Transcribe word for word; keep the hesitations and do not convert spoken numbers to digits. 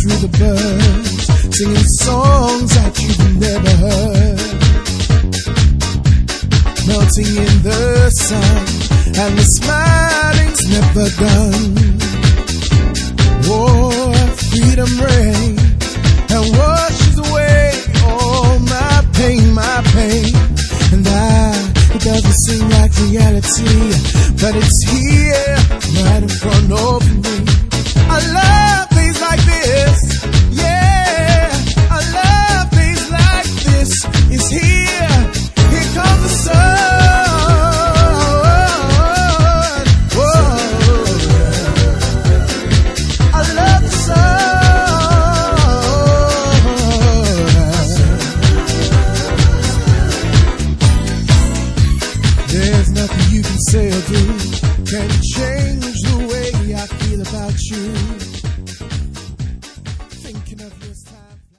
through the birds, singing songs that you've never heard, melting in the sun, and the smiling's never done. Oh, freedom reigns and washes away all my pain, my pain. And I, it doesn't seem like reality, but it's here, right in front of me. I love things like this, yeah. I love things like this. It's here, here comes the sun. Whoa. I love the sun. There's nothing you can say or do can change